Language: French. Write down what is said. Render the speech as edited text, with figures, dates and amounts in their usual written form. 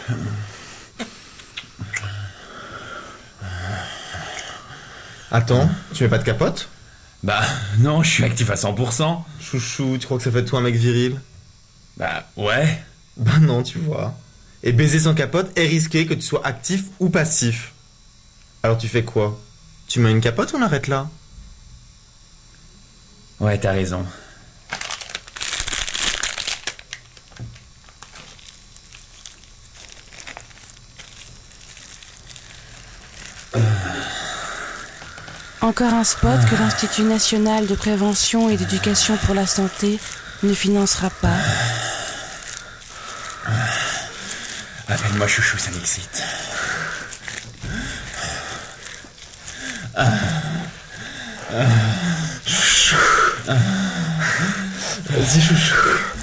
Attends, tu mets pas de capote? Bah non, je suis actif à 100%. Chouchou, tu crois que ça fait de toi un mec viril? Bah ouais. Bah non, tu vois. Et baiser sans capote est risqué que tu sois actif ou passif. Alors tu fais quoi? Tu mets une capote ou on arrête là? Ouais, t'as raison. Encore un spot que l'Institut national de prévention et d'éducation pour la santé ne financera pas. Appelle-moi chouchou, ça m'excite. Vas-y chouchou.